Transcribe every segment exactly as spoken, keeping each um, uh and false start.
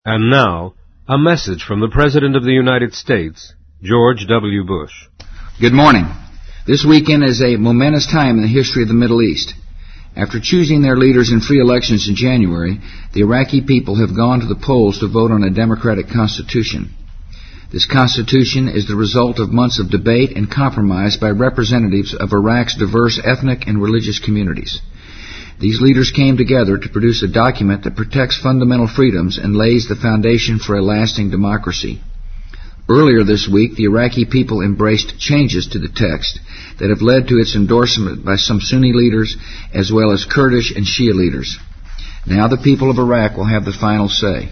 And now, a message from the President of the United States, George W. Bush. Good morning. This weekend is a momentous time in the history of the Middle East. After choosing their leaders in free elections in January, the Iraqi people have gone to the polls to vote on a democratic constitution. This constitution is the result of months of debate and compromise by representatives of Iraq's diverse ethnic and religious communities. These leaders came together to produce a document that protects fundamental freedoms and lays the foundation for a lasting democracy. Earlier this week, the Iraqi people embraced changes to the text that have led to its endorsement by some Sunni leaders as well as Kurdish and Shia leaders. Now the people of Iraq will have the final say.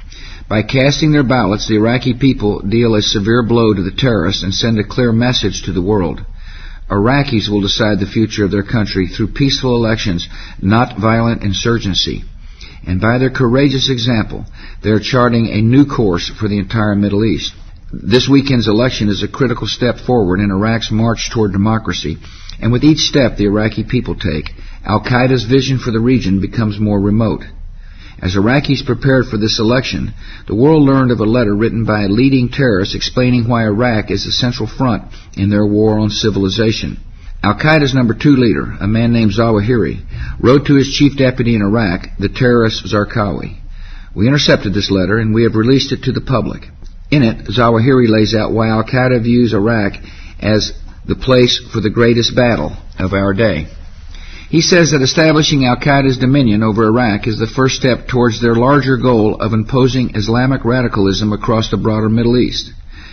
By casting their ballots, the Iraqi people deal a severe blow to the terrorists and send a clear message to the world. Iraqis will decide the future of their country through peaceful elections, not violent insurgency. And by their courageous example, they are charting a new course for the entire Middle East. This weekend's election is a critical step forward in Iraq's march toward democracy, and with each step the Iraqi people take, al-Qaeda's vision for the region becomes more remote. As Iraqis prepared for this election, the world learned of a letter written by a leading terrorist explaining why Iraq is the central front in their war on civilization. Al-Qaeda's number two leader, a man named Zawahiri, wrote to his chief deputy in Iraq, the terrorist Zarqawi. We intercepted this letter and we have released it to the public. In it, Zawahiri lays out why Al-Qaeda views Iraq as the place for the greatest battle of our day. He says that establishing Al-Qaeda's dominion over Iraq is the first step towards their larger goal of imposing Islamic radicalism across the broader Middle East.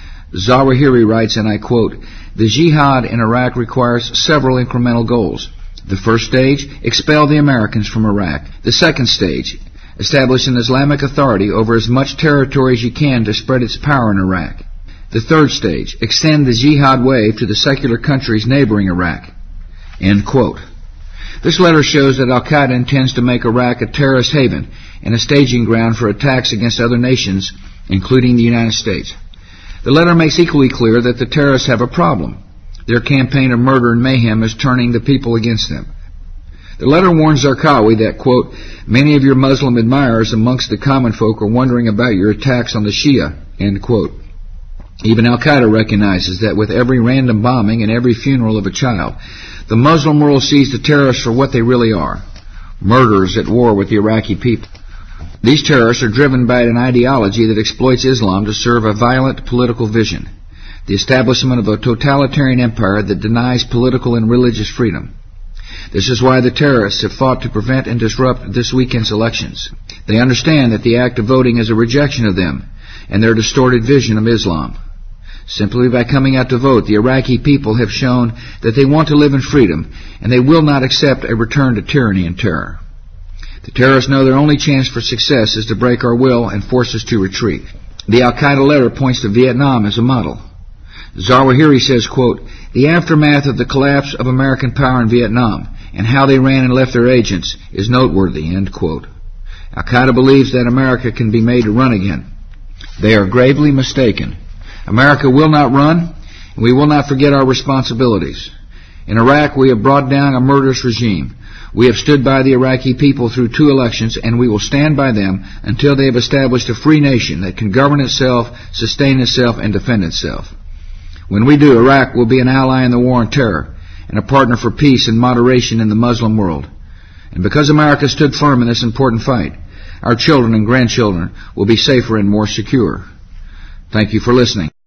Zawahiri writes, and I quote, "The jihad in Iraq requires several incremental goals. The first stage, expel the Americans from Iraq. The second stage, establish an Islamic authority over as much territory as you can to spread its power in Iraq. The third stage, extend the jihad wave to the secular countries neighboring Iraq." End quote. This letter shows that Al-Qaeda intends to make Iraq a terrorist haven and a staging ground for attacks against other nations, including the United States. The letter makes equally clear that the terrorists have a problem. Their campaign of murder and mayhem is turning the people against them. The letter warns Zarqawi that, quote, "Many of your Muslim admirers amongst the common folk are wondering about your attacks on the Shia," end quote. Even Al-Qaeda recognizes that with every random bombing and every funeral of a child, the Muslim world sees the terrorists for what they really are, murderers at war with the Iraqi people. These terrorists are driven by an ideology that exploits Islam to serve a violent political vision, the establishment of a totalitarian empire that denies political and religious freedom. This is why the terrorists have fought to prevent and disrupt this weekend's elections. They understand that the act of voting is a rejection of them and their distorted vision of Islam. Simply by coming out to vote, the Iraqi people have shown that they want to live in freedom, and they will not accept a return to tyranny and terror. The terrorists know their only chance for success is to break our will and force us to retreat. The Al-Qaeda letter points to Vietnam as a model. Zawahiri says, quote, "The aftermath of the collapse of American power in Vietnam and how they ran and left their agents is noteworthy," end quote. Al-Qaeda believes that America can be made to run again. They are gravely mistaken. America will not run, and we will not forget our responsibilities. In Iraq, we have brought down a murderous regime. We have stood by the Iraqi people through two elections, and we will stand by them until they have established a free nation that can govern itself, sustain itself, and defend itself. When we do, Iraq will be an ally in the war on terror and a partner for peace and moderation in the Muslim world. And because America stood firm in this important fight, our children and grandchildren will be safer and more secure. Thank you for listening.